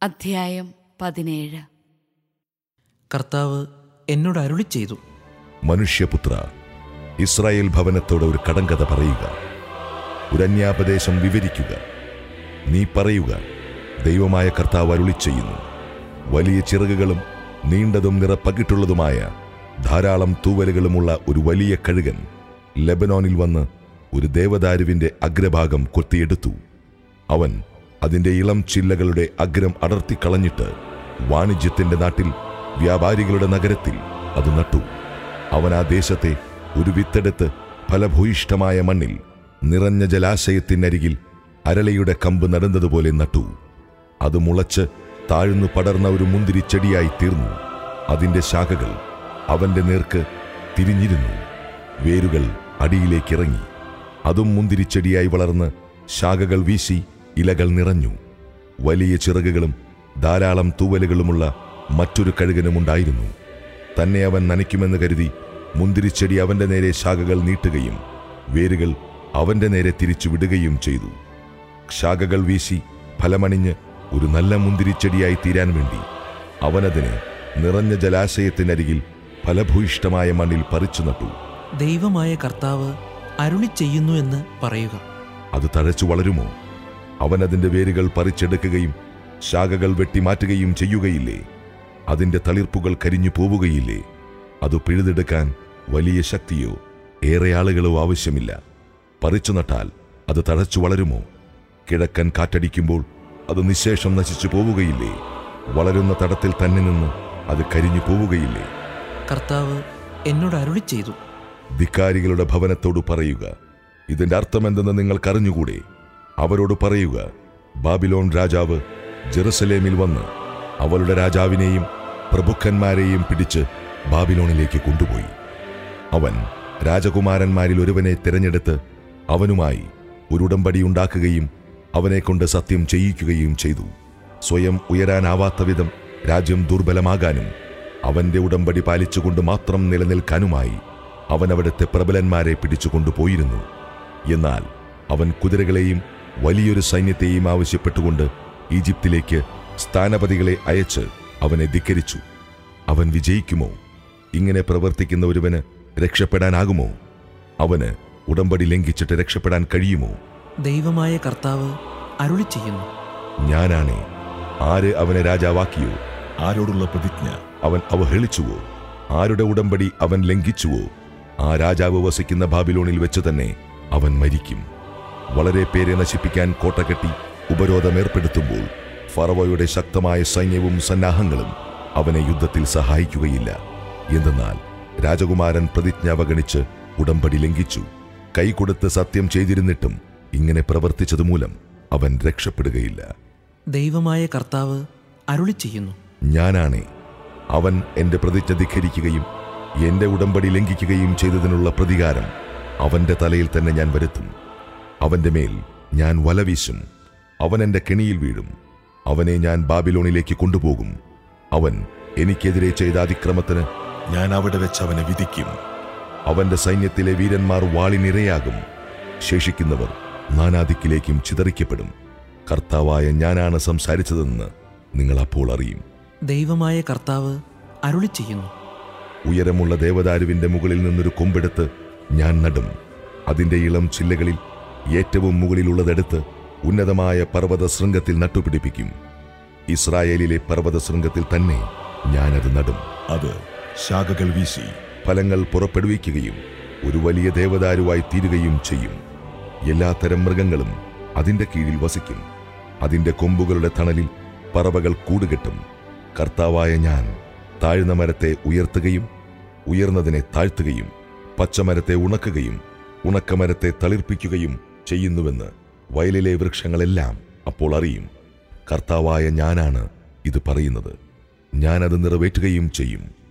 അധ്യായം 17. കർത്താവ് എന്നോട് അരുളിച്ചെയ്തു, മനുഷ്യപുത്ര, ഇസ്രായേൽ ഭവനത്തോട് ഒരു കടങ്കഥ പറയുക, ഒരു അന്യാപദേശം വിവരിക്കുക. നീ പറയുക, ദൈവമായ കർത്താവ് അരുളിച്ചെയ്യുന്നു, വലിയ ചിറകുകളും നീണ്ടതും നിറപ്പകിട്ടുള്ളതുമായ ധാരാളം തൂവലുകളുമുള്ള ഒരു വലിയ കഴുകൻ ലെബനോനിൽ വന്ന് ഒരു ദേവദാരുവിന്റെ അഗ്രഭാഗം കൊത്തിയെടുത്തു. അവൻ അതിന്റെ ഇളം ചില്ലകളുടെ അഗ്രം അടർത്തിക്കളഞ്ഞിട്ട് വാണിജ്യത്തിന്റെ നാട്ടിൽ, വ്യാപാരികളുടെ നഗരത്തിൽ അത് നട്ടു. അവൻ ആ ദേശത്തെ ഒരു വിത്തെടുത്ത് ഫലഭൂയിഷ്ഠമായ മണ്ണിൽ നിറഞ്ഞ ജലാശയത്തിനരികിൽ അരളിയുടെ കമ്പ് നടുന്നതുപോലെ നട്ടു. അത് മുളച്ച് താഴ്ന്നു പടർന്ന ഒരു മുന്തിരിച്ചെടിയായി തീർന്നു. അതിന്റെ ശാഖകൾ അവന്റെ നേർക്ക് തിരിഞ്ഞിരുന്നു. വേരുകൾ അടിയിലേക്കിറങ്ങി. അതും മുന്തിരിച്ചെടിയായി വളർന്ന് ശാഖകൾ വീശി ഇലകൾ നിറഞ്ഞു. വലിയ ചിറകുകളും ധാരാളം തൂവലുകളുമുള്ള മറ്റൊരു കഴുകനുമുണ്ടായിരുന്നു. തന്നെ അവൻ നനയ്ക്കുമെന്ന് കരുതി മുന്തിരിച്ചെടി അവന്റെ നേരെ ശാഖകൾ നീട്ടുകയും വേരുകൾ അവന്റെ നേരെ തിരിച്ചു വിടുകയും ചെയ്തു. ശാഖകൾ വീശി ഫലമണിഞ്ഞ് ഒരു നല്ല മുന്തിരിച്ചെടിയായി തീരാൻ വേണ്ടി അവനതിനെ നിറഞ്ഞ ജലാശയത്തിനരികിൽ ഫലഭൂയിഷ്ഠമായ മണ്ണിൽ പറിച്ചു നട്ടു. ദൈവമായ കർത്താവ് അരുളിച്ചെയ്യുന്നു എന്ന് പറയുക. അത് തഴച്ചു വളരുമോ? അവൻ അതിന്റെ വേരുകൾ പറിച്ചെടുക്കുകയും ശാഖകൾ വെട്ടിമാറ്റുകയും ചെയ്യുകയില്ലേ? അതിന്റെ തളിർപ്പുകൾ കരിഞ്ഞു പോവുകയില്ലേ? അത് പിഴുതെടുക്കാൻ വലിയ ശക്തിയോ ഏറെ ആളുകളോ ആവശ്യമില്ല. പറിച്ചു നട്ടാൽ അത് തഴച്ചു വളരുമോ? കിഴക്കൻ കാറ്റടിക്കുമ്പോൾ അത് നിശേഷം നശിച്ചു പോവുകയില്ലേ? വളരുന്ന തടത്തിൽ തന്നെ നിന്ന് അത് കരിഞ്ഞു പോവുകയില്ലേ? കർത്താവ് എന്നോട് അരുളിച്ചെയ്തു, ധിക്കാരികളുടെ ഭവനത്തോട് പറയുക, ഇതിന്റെ അർത്ഥമെന്തെന്ന് നിങ്ങൾക്കറിഞ്ഞുകൂടെ? അവരോട് പറയുക, ബാബിലോൺ രാജാവ് ജെറുസലേമിൽ വന്ന് അവളുടെ രാജാവിനെയും പ്രഭുക്കന്മാരെയും പിടിച്ച് ബാബിലോണിലേക്ക് കൊണ്ടുപോയി. അവൻ രാജകുമാരന്മാരിൽ ഒരുവനെ തിരഞ്ഞെടുത്ത് അവനുമായി ഒരു ഉടമ്പടി ഉണ്ടാക്കുകയും അവനെക്കൊണ്ട് സത്യം ചെയ്യിക്കുകയും ചെയ്തു. സ്വയം ഉയരാനാവാത്ത വിധം രാജ്യം ദുർബലമാകാനും അവന്റെ ഉടമ്പടി പാലിച്ചുകൊണ്ട് മാത്രം നിലനിൽക്കാനുമായി അവൻ അവിടുത്തെ പ്രബലന്മാരെ പിടിച്ചുകൊണ്ടുപോയിരുന്നു. എന്നാൽ അവൻ കുതിരകളെയും വലിയൊരു സൈന്യത്തെയും ആവശ്യപ്പെട്ടുകൊണ്ട് ഈജിപ്തിലേക്ക് സ്ഥാനപതികളെ അയച്ച് അവനെ ധിക്കരിച്ചു. അവൻ വിജയിക്കുമോ? ഇങ്ങനെ പ്രവർത്തിക്കുന്ന ഒരുവന് രക്ഷപ്പെടാനാകുമോ? അവന് ഉടമ്പടി ലംഘിച്ചിട്ട് രക്ഷപ്പെടാൻ കഴിയുമോ? ദൈവമായ കർത്താവ് അരുളിച്ചെയ്യുന്നു, ഞാനാണേ. ആര് അവനെ രാജാവാക്കിയോ? ആരോടുള്ള പ്രതിജ്ഞ അവൻ അവഹേളിച്ചുവോ? ആരുടെ ഉടമ്പടി അവൻ ലംഘിച്ചുവോ? ആ രാജാവ് വസിക്കുന്ന ബാബിലോണിൽ വെച്ച് തന്നെ അവൻ മരിക്കും. വളരെ പേരെ നശിപ്പിക്കാൻ കോട്ടകെട്ടി ഉപരോധമേർപ്പെടുത്തുമ്പോൾ ഫറവോയുടെ ശക്തമായ സൈന്യവും സന്നാഹങ്ങളും അവനെ യുദ്ധത്തിൽ സഹായിക്കുകയില്ല. എന്തെന്നാൽ രാജകുമാരൻ പ്രതിജ്ഞ അവഗണിച്ച് ഉടമ്പടി ലംഘിച്ചു. കൈകൊടുത്ത് സത്യം ചെയ്തിരുന്നിട്ടും ഇങ്ങനെ പ്രവർത്തിച്ചതുമൂലം അവൻ രക്ഷപ്പെടുകയില്ല. ദൈവമായ കർത്താവ് അരുളിച്ചെയ്യുന്നു, ഞാനാണേ. അവൻ എന്റെ പ്രതിജ്ഞ ധിക്കരിക്കുകയും എന്റെ ഉടമ്പടി ലംഘിക്കുകയും ചെയ്തതിനുള്ള പ്രതികാരം അവന്റെ തലയിൽ തന്നെ ഞാൻ വരുത്തും. അവന്റെ മേൽ ഞാൻ വലവീശും. അവൻ എന്റെ കെണിയിൽ വീഴും. അവനെ ഞാൻ ബാബിലോണിലേക്ക് കൊണ്ടുപോകും. അവൻ എനിക്കെതിരെ ചെയ്ത അതിക്രമത്തിന് ഞാൻ അവിടെ വെച്ച് അവനെ വിധിക്കും. അവന്റെ സൈന്യത്തിലെ വീരന്മാർ വാളിനിരയാകും. ശേഷിക്കുന്നവർ നാനാദിക്കിലേക്കും ചിതറിക്കപ്പെടും. കർത്താവായ ഞാനാണ് സംസാരിച്ചതെന്ന് നിങ്ങൾ അപ്പോൾ അറിയും. ദൈവമായ കർത്താവ് അരുളിച്ചെയ്യുന്നു, ഉയരമുള്ള ദേവദാരുവിന്റെ മുകളിൽ നിന്നൊരു കൊമ്പെടുത്ത് ഞാൻ നടും. അതിന്റെ ഇളം ചില്ലകളിൽ ഏറ്റവും മുകളിലുള്ളതെടുത്ത് ഉന്നതമായ പർവ്വത ശൃംഗത്തിൽ നട്ടുപിടിപ്പിക്കും. ഇസ്രായേലിലെ പർവ്വത ശൃംഗത്തിൽ തന്നെ ഞാനത് നടും. അത് ശാഖകൾ വീശി ഫലങ്ങൾ പുറപ്പെടുവിക്കുകയും ഒരു വലിയ ദേവദാരുവായി തീരുകയും ചെയ്യും. എല്ലാത്തരം മൃഗങ്ങളും അതിന്റെ കീഴിൽ വസിക്കും. അതിന്റെ കൊമ്പുകളുടെ തണലിൽ പറവകൾ കൂടുകെട്ടും. കർത്താവായ ഞാൻ താഴ്ന്ന മരത്തെ ഉയർത്തുകയും ഉയർന്നതിനെ താഴ്ത്തുകയും പച്ചമരത്തെ ഉണക്കുകയും ഉണക്കമരത്തെ തളിർപ്പിക്കുകയും ചെയ്യുന്നുവെന്ന് വയലിലെ വൃക്ഷങ്ങളെല്ലാം അപ്പോൾ അറിയും. കർത്താവായ ഞാനാണ് ഇത് പറയുന്നത്. ഞാനത് നിറവേറ്റുകയും ചെയ്യും.